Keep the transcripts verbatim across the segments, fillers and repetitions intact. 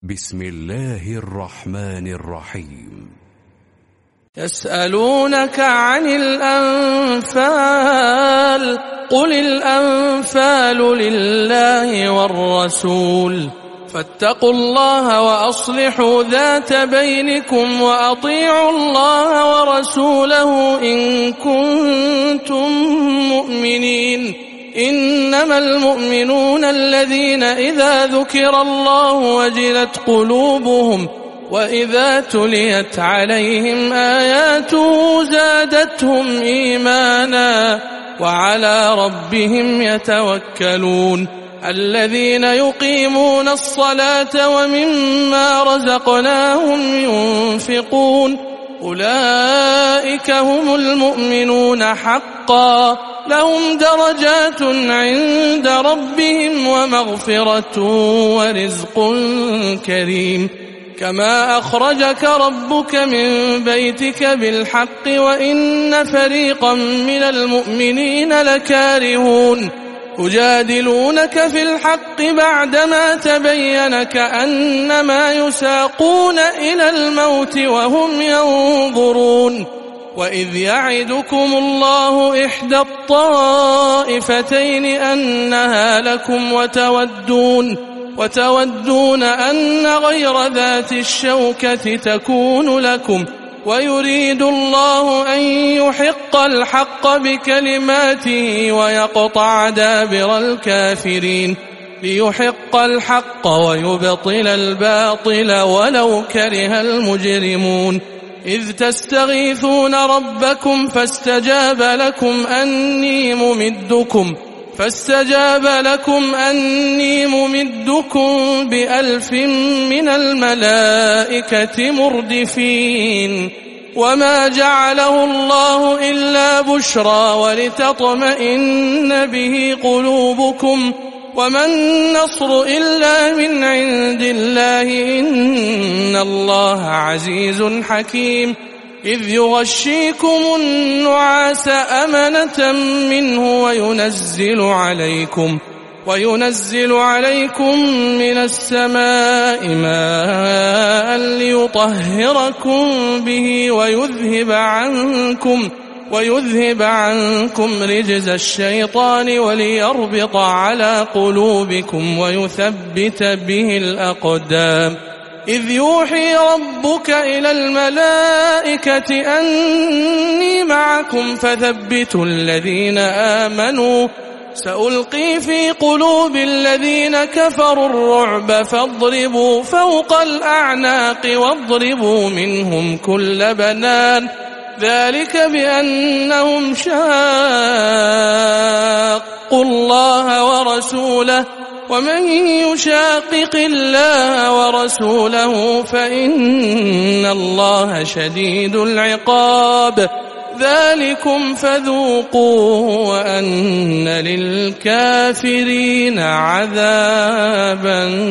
بسم الله الرحمن الرحيم. يسألونك عن الأنفال قل الأنفال لله والرسول فاتقوا الله وأصلحوا ذات بينكم وأطيعوا الله ورسوله إن كنتم مؤمنين. إنما المؤمنون الذين إذا ذكر الله وجلت قلوبهم وإذا تليت عليهم آياته زادتهم إيمانا وعلى ربهم يتوكلون. الذين يقيمون الصلاة ومما رزقناهم ينفقون أولئك هم المؤمنون حقا لهم درجات عند ربهم ومغفرة ورزق كريم. كما أخرجك ربك من بيتك بالحق وإن فريقا من المؤمنين لكارهون يجادلونك في الحق بعدما تبين كأنما يساقون إلى الموت وهم ينظرون. وإذ يعدكم الله إحدى الطائفتين أنها لكم وتودون وتودون أن غير ذات الشوكة تكون لكم ويريد الله أن يحق الحق بكلماته ويقطع دابر الكافرين ليحق الحق ويبطل الباطل ولو كره المجرمون. إذ تستغيثون ربكم فاستجاب لكم أني ممدكم فاستجاب لكم أني ممدكم بألف من الملائكة مردفين. وما جعله الله إلا بشرى ولتطمئن به قلوبكم وما النصر إلا من عند الله إن الله عزيز حكيم. إذ يغشيكم النعاس أمنة منه وينزل عليكم وينزل عليكم من السماء ماء ليطهركم به ويذهب عنكم ويذهب عنكم رجز الشيطان وليربط على قلوبكم ويثبت به الأقدام. إذ يوحي ربك إلى الملائكة أني معكم فثبتوا الذين آمنوا سألقي في قلوب الذين كفروا الرعب فاضربوا فوق الأعناق واضربوا منهم كل بنان ذلك بأنهم شاقوا الله ورسوله ومن يشاقق الله ورسوله فإن الله شديد العقاب. ذلكم فذوقوه وأن للكافرين عذاب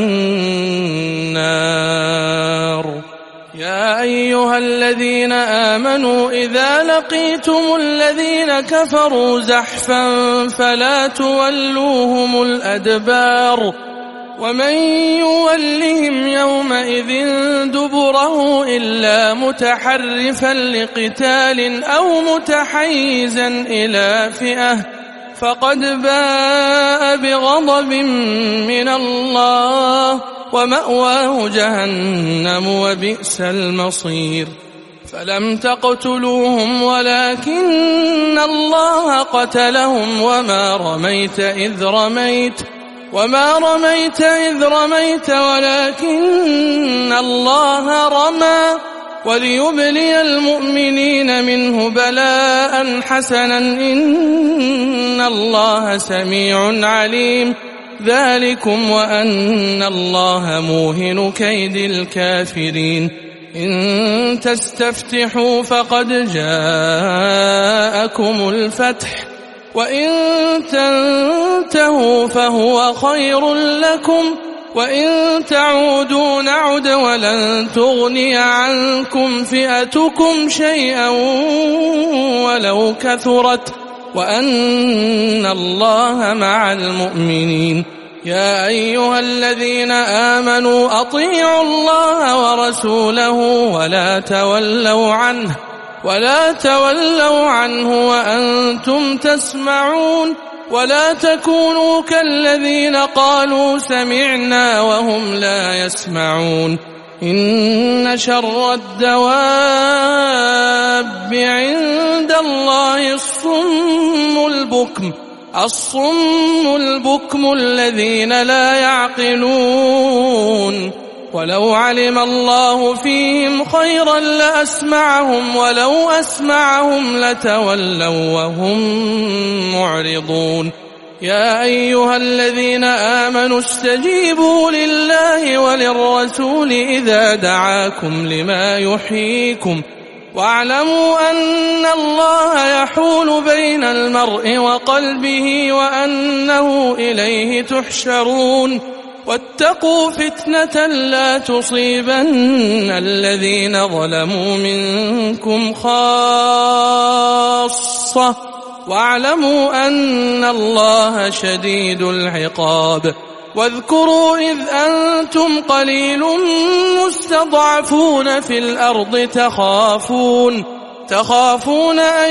النار. يا أيها الذين آمنوا إذا لقيتم الذين كفروا زحفا فلا تولوهم الأدبار ومن يولهم يومئذ دبره إلا متحرفا لقتال أو متحيزا إلى فئة فقد باء بغضب من الله ومأواه جهنم وبئس المصير. فلم تقتلوهم ولكن الله قتلهم وما رميت إذ رميت وما رميت إذ رميت ولكن الله رمى وليبلي المؤمنين منه بلاء حسنا إن الله سميع عليم. ذلكم وأن الله موهن كيد الكافرين. إن تستفتحوا فقد جاءكم الفتح وإن تنتهوا فهو خير لكم وإن تعودوا نعد ولن تغني عنكم فئتكم شيئا ولو كثرت وأن الله مع المؤمنين. يا أيها الذين آمنوا أطيعوا الله ورسوله ولا تولوا عنه ولا تولوا عنه وأنتم تسمعون ولا تكونوا كالذين قالوا سمعنا وهم لا يسمعون إن شر الدواب عند الله الصم البكم الصم البكم الذين لا يعقلون ولو علم الله فيهم خيرا لأسمعهم ولو أسمعهم لتولوا وهم معرضون يا أيها الذين آمنوا استجيبوا لله وللرسول إذا دعاكم لما يحييكم واعلموا أن الله يحول بين المرء وقلبه وأنه إليه تحشرون واتقوا فتنة لا تصيبن الذين ظلموا منكم خاصة واعلموا أن الله شديد العقاب واذكروا إذ أنتم قليل مستضعفون في الأرض تخافون تخافون أن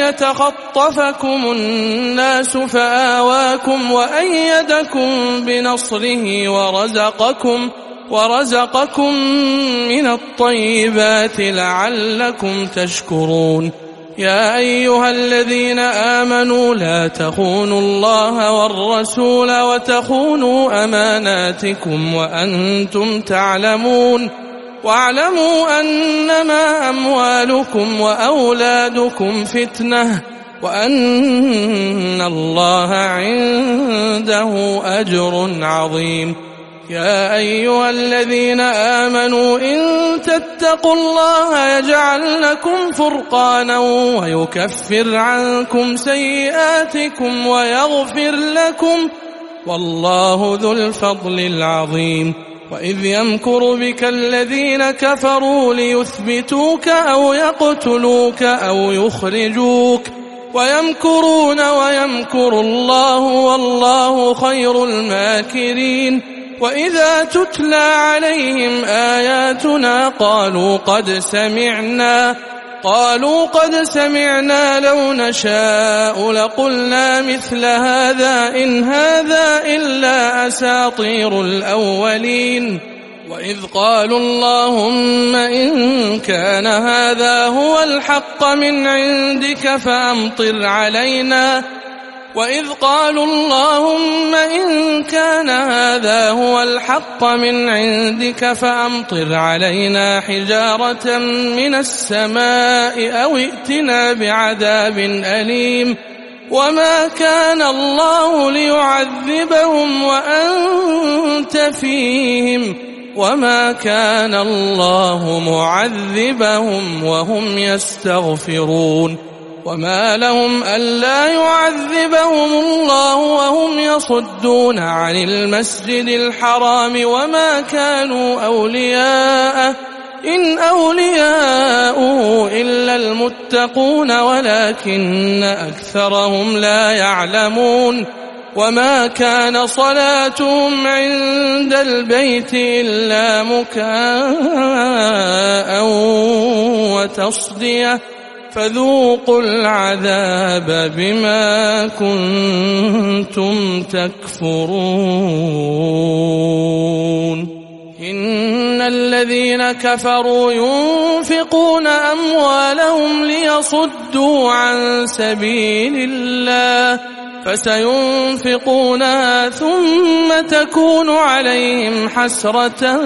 يتخطفكم الناس فآواكم وأيدكم بنصره ورزقكم ورزقكم من الطيبات لعلكم تشكرون يا أيها الذين آمنوا لا تخونوا الله والرسول وتخونوا أماناتكم وأنتم تعلمون واعلموا أنما أموالكم وأولادكم فتنة وأن الله عنده أجر عظيم يا أيها الذين آمنوا إن تتقوا الله يجعل لكم فرقانا ويكفر عنكم سيئاتكم ويغفر لكم والله ذو الفضل العظيم وإذ يمكر بك الذين كفروا ليثبتوك أو يقتلوك أو يخرجوك ويمكرون ويمكر الله والله خير الماكرين وإذا تتلى عليهم آياتنا قالوا قد سمعنا قالوا قد سمعنا لو نشاء لقلنا مثل هذا إن هذا إلا أساطير الأولين وإذ قالوا اللهم إن كان هذا هو الحق من عندك فأمطر علينا وإذ قالوا اللهم إن كان هذا هو الحق من عندك فأمطر علينا حجارة من السماء أو ائتنا بعذاب أليم وما كان الله ليعذبهم وأنت فيهم وما كان الله معذبهم وهم يستغفرون وما لهم ألا يعذبهم الله وهم يصدون عن المسجد الحرام وما كانوا أولياءه إن أولياؤه إلا المتقون ولكن أكثرهم لا يعلمون وما كان صلاتهم عند البيت إلا مكاء وتصدية فذوقوا العذاب بما كنتم تكفرون إن الذين كفروا ينفقون أموالهم ليصدوا عن سبيل الله فسينفقونها ثم تكون عليهم حسرة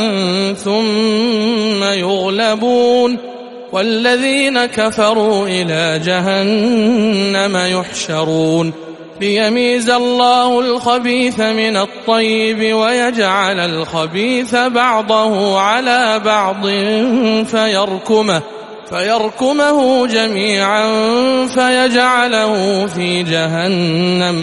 ثم يغلبون والذين كفروا إلى جهنم يحشرون ليميز الله الخبيث من الطيب ويجعل الخبيث بعضه على بعض فيركمه فيركمه جميعا فيجعله في جهنم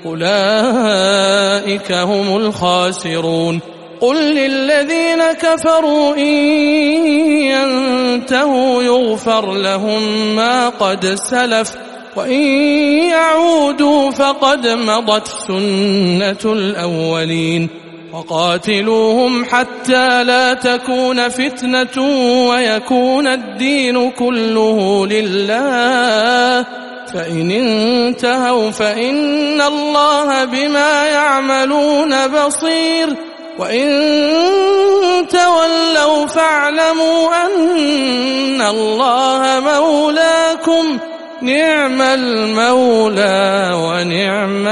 أولئك هم الخاسرون قل للذين كفروا إن ينتهوا يغفر لهم ما قد سلف وإن يعودوا فقد مضت سنة الأولين وقاتلوهم حتى لا تكون فتنة ويكون الدين كله لله فإن انتهوا فإن الله بما يعملون بصير وإن تولوا فاعلموا أن الله مولاكم نعم المولى ونعم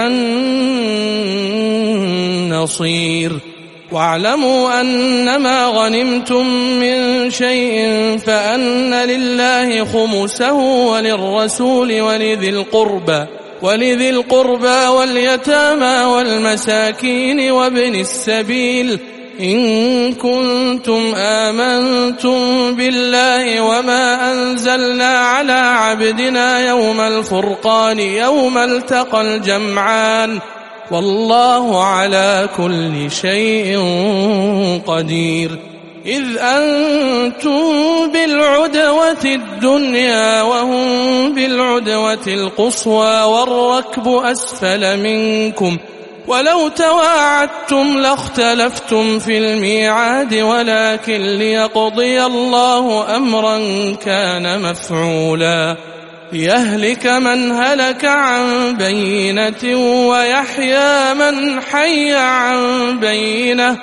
النصير واعلموا أنما غنمتم من شيء فأن لله خمسه وللرسول ولذي القربى ولذي القربى واليتامى والمساكين وابن السبيل إن كنتم آمنتم بالله وما أنزلنا على عبدنا يوم الفرقان يوم التقى الجمعان والله على كل شيء قدير إذ أنتم بالعدوة الدنيا وهم بالعدوة القصوى والركب أسفل منكم ولو تواعدتم لاختلفتم في الميعاد ولكن ليقضي الله أمرا كان مفعولا ليهلك من هلك عن بينة ويحيى من حي عن بينة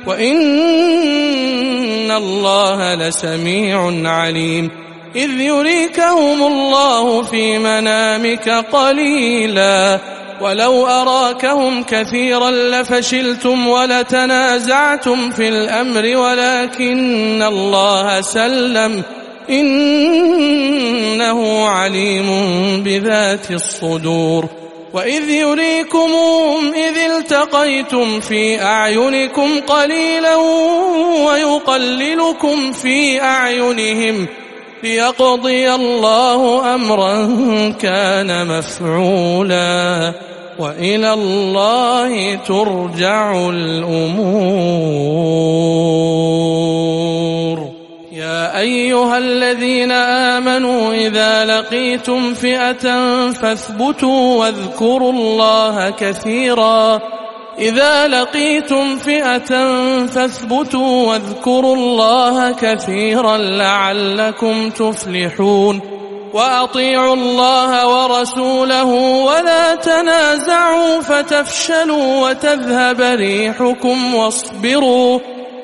وإن الله لسميع عليم إذ يريكهم الله في منامك قليلا ولو أراكهم كثيرا لفشلتم ولتنازعتم في الأمر ولكن الله سلم إنه عليم بذات الصدور وإذ يريكمهم إذ التقيتم في أعينكم قليلا ويقللكم في أعينهم ليقضي الله أمرا كان مفعولا وإلى الله ترجع الأمور يا أيها الذين آمنوا إذا لقيتم فئة فاثبتوا واذكروا الله كثيرا إذا لقيتم فئة فاثبتوا واذكروا الله كثيرا لعلكم تفلحون وأطيعوا الله ورسوله ولا تنازعوا فتفشلوا وتذهب ريحكم واصبروا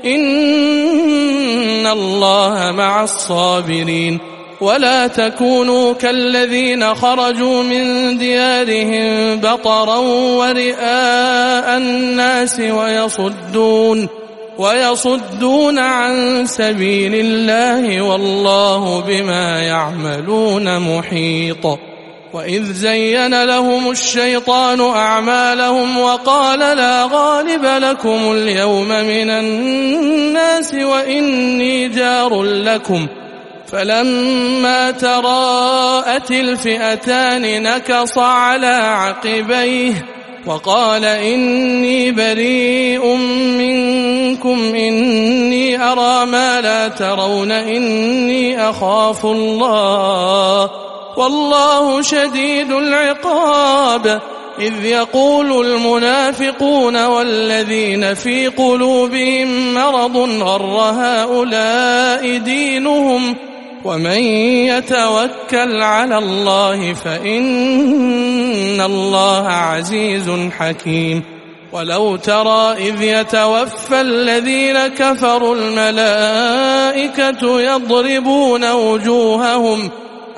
إن الله مع الصابرين ولا تكونوا كالذين خرجوا من ديارهم بطرا ورئاء الناس ويصدون ويصدون عن سبيل الله والله بما يعملون محيط وإذ زين لهم الشيطان أعمالهم وقال لا غالب لكم اليوم من الناس وإني جار لكم فلما تراءت الفئتان نكص على عقبيه وقال إني بريء منكم إني أرى ما لا ترون إني أخاف الله والله شديد العقاب إذ يقول المنافقون والذين في قلوبهم مرض غر هؤلاء دينهم ومن يتوكل على الله فإن الله عزيز حكيم ولو ترى إذ يتوفى الذين كفروا الملائكة يضربون وجوههم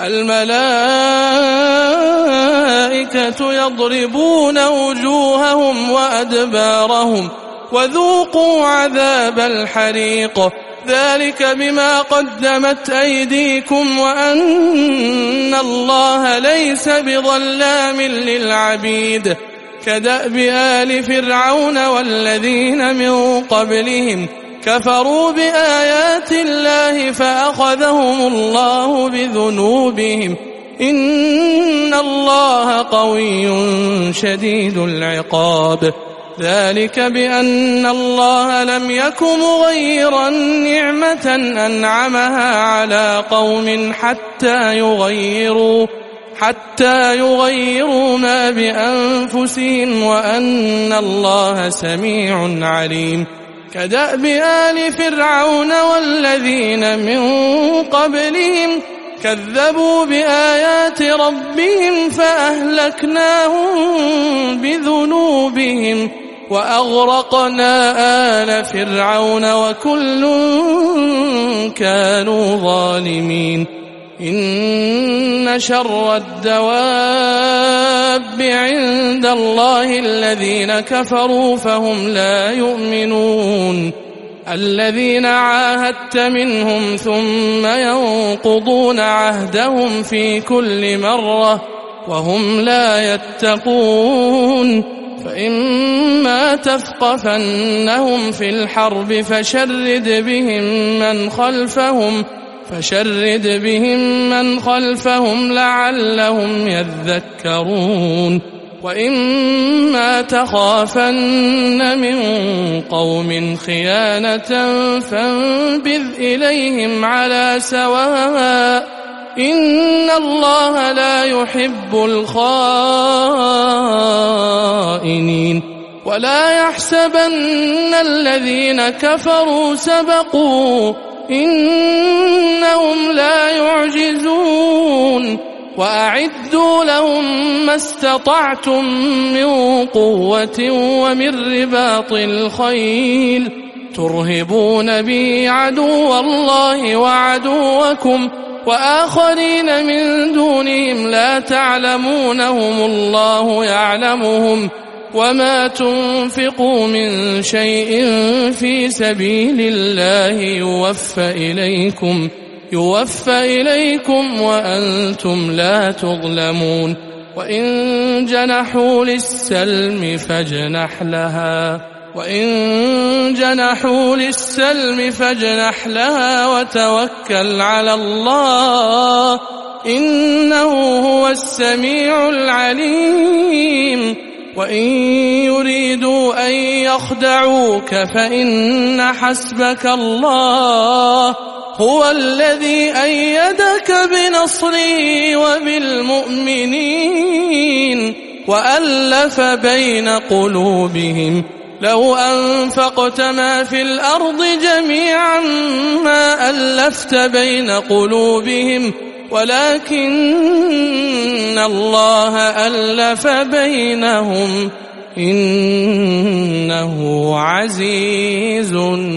الملائكة يضربون وجوههم وأدبارهم وذوقوا عذاب الحريق ذلك بما قدمت أيديكم وأن الله ليس بظلام للعبيد كدأب آل فرعون والذين من قبلهم كفروا بآيات الله فأخذهم الله بذنوبهم إن الله قوي شديد العقاب ذلك بأن الله لم يك مغيرا نعمة أنعمها على قوم حتى يغيروا حتى يغيروا ما بأنفسهم وأن الله سميع عليم. كدأب آل فرعون والذين من قبلهم كذبوا بآيات ربهم فأهلكناهم بذنوبهم وأغرقنا آل فرعون وكل كانوا ظالمين. إن شر الدواب عند الله الذين كفروا فهم لا يؤمنون. الذين عاهدت منهم ثم ينقضون عهدهم في كل مرة وهم لا يتقون. فإما تثقفنهم في الحرب فشرد بهم من خلفهم فشرد بهم من خلفهم لعلهم يذكرون. وإما تخافن من قوم خيانة فانبذ إليهم على سواء إن الله لا يحب الخائنين. ولا يحسبن الذين كفروا سبقوا إنهم لا يعجزون. وأعدوا لهم ما استطعتم من قوة ومن رباط الخيل ترهبون به عدو الله وعدوكم وآخرين من دونهم لا تعلمونهم الله يعلمهم. وما تنفقوا من شيء في سبيل الله يوفى إليكم يوفى إليكم وأنتم لا تظلمون. وإن جنحوا للسلم فاجنح لها وإن جنحوا للسلم فاجنح لها وتوكل على الله إنه هو السميع العليم. وإن يريدوا أن يخدعوك فإن حسبك الله هو الذي أيدك بنصره وبالمؤمنين وألف بين قلوبهم. لو أنفقت ما في الأرض جميعا ما ألفت بين قلوبهم ولكن الله ألف بينهم إنه عزيز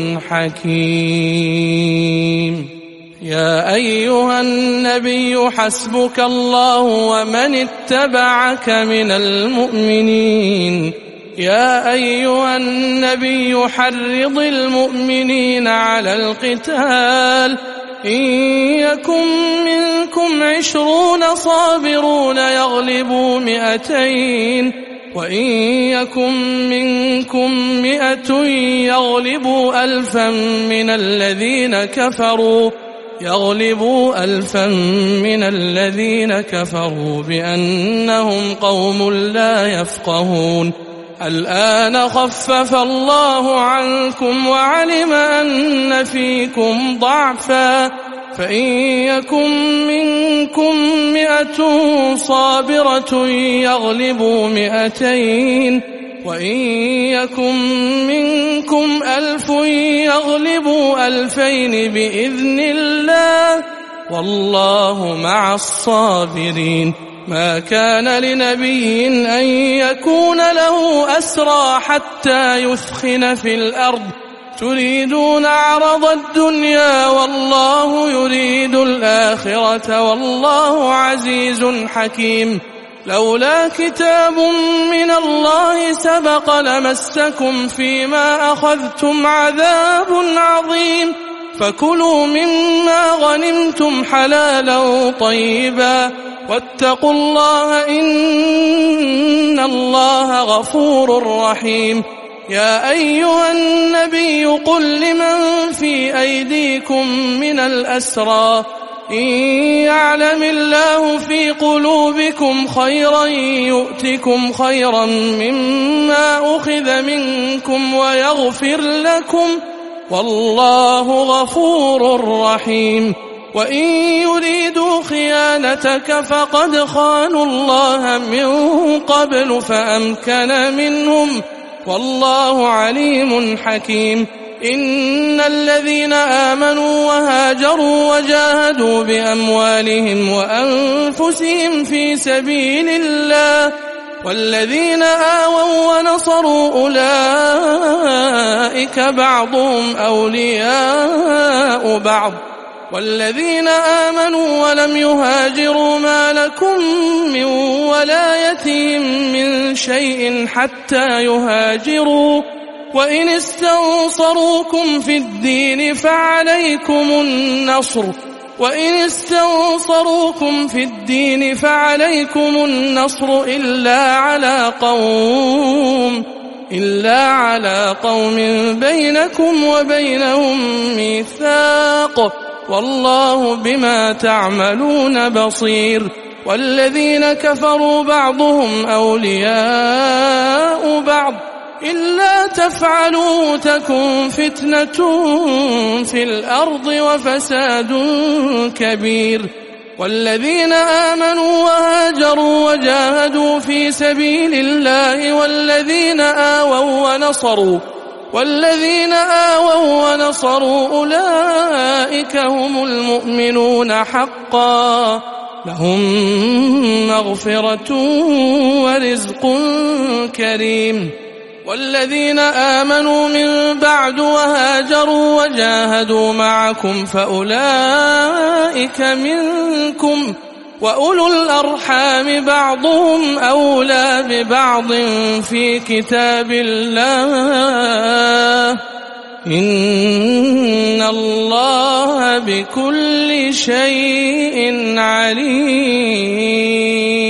حكيم. يا أيها النبي حسبك الله ومن اتبعك من المؤمنين. يا أيها النبي حرض المؤمنين على القتال إن يكن منكم عشرون صابرون يغلبوا مئتين وإن يكن منكم مئة يغلبوا ألفا من الذين كفروا يغلبوا ألفا من الذين كفروا بأنهم قوم لا يفقهون. الآن خفف الله عنكم وعلم أن فيكم ضعفا فإن يكن منكم مئة صابرة يغلبوا مئتين وإن يكن منكم ألف يغلبوا ألفين بإذن الله والله مع الصابرين. ما كان لنبي أن يكون له أسرى حتى يثخن في الأرض تريدون عرض الدنيا والله يريد الآخرة والله عزيز حكيم. لولا كتاب من الله سبق لمسكم فيما أخذتم عذاب عظيم فكلوا مما غنمتم حلالا طيبا واتقوا الله إن الله غفور رحيم. يا أيها النبي قل لمن في أيديكم من الأسرى إن يعلم الله في قلوبكم خيرا يؤتكم خيرا مما أخذ منكم ويغفر لكم والله غفور رحيم. وإن يريدوا خيانتك فقد خانوا الله من قبل فأمكن منهم والله عليم حكيم. إن الذين آمنوا وهاجروا وجاهدوا بأموالهم وأنفسهم في سبيل الله والذين آووا ونصروا أولئك بعضهم أولياء بعض والذين آمنوا ولم يهاجروا ما لكم من ولايتهم من شيء حتى يهاجروا وإن استنصروكم في الدين فعليكم النصر وإن استنصروكم في الدين فعليكم النصر إلا على قوم إلا على قوم بينكم وبينهم ميثاق والله بما تعملون بصير. والذين كفروا بعضهم أولياء بعض إلا تفعلوا تكن فتنة في الأرض وفساد كبير. والذين آمنوا وهاجروا وجاهدوا في سبيل الله والذين آووا ونصروا والذين آووا ونصروا أولئك هم المؤمنون حقا لهم مغفرة ورزق كريم. والذين آمنوا من بعد وهاجروا وجاهدوا معكم فأولئك منكم وأولو الأرحام بعضهم أولى ببعض في كتاب الله إن الله بكل شيء عليم.